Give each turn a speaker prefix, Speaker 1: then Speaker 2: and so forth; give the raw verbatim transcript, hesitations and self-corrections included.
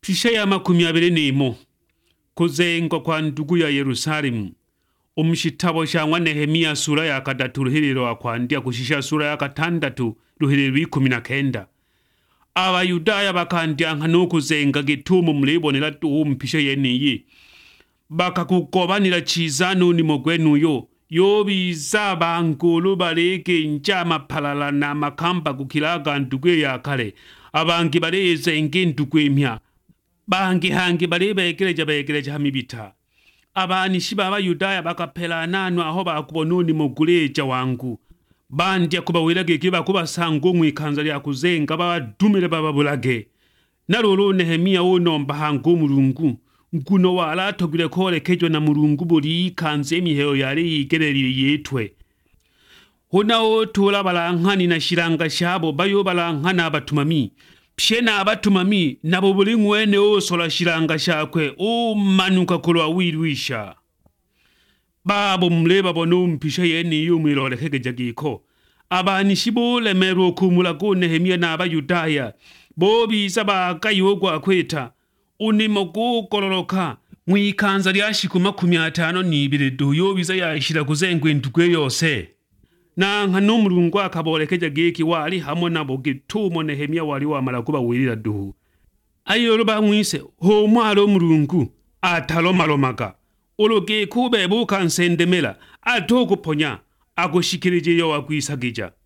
Speaker 1: Pisha ya makumi abiri n'imo kuzengwa kwa ndugu ya Yerusalemu. Umushitabo shangwa Nehemia sura ya kadatu ruhiriro wakwandia kushisha sura ya katandatu ruhiriro ikumi na kenda. Abayudaya bakandia nkano kuzenga gitumu mulibonera tuhu mpisha yeniyi. Bakakugobanira chizanu ni mogwenuyo. Yobiza bangulu bareke njama palala na makamba kukilaga ndugwe ya kale. Abangi bareze nge ndugwe mya. Bangi hangi barebe egereja begereja hamibita. Abani shiba abayudaya bakapela nanu aho bakubonuni muguleja wangu. Bandi yakubawirage kiba kuba sangu mwikanza lya kuzenga babadumire bababulage. Narolo Nehemia unomba hangu mulungu. Nkuno wala togire kole kejo na mulungu buli kanze emiheyo yari yigererire yetwe. Hona otula balankani na shiranga shabo bayo balankana abatumami. Pshena abatumami nabo buli mwene osola shiranga shakwe o manuka kulwa wirwisha. Babo mleba bono mpisha yeni yumwilole kegeja giko. Abani shibole meru kumulago Nehemia na abayudaya. Bobi saba kayogwa kweta. Unimo kukololoka. Mwikanza lyashiku makumi atano nibire duyo biza yashira kuzengwe ndugwe yose. Na nkano mulungu akabolekeja giki wali hamwe nabo gitumo Nehemia wali wamala kuba wirira duhu. Ayolo bamwise ho mwalo mulungu atalomalomaga. Ologe kube buka nsendemela atokuponya agushikirije yo wakwisagija.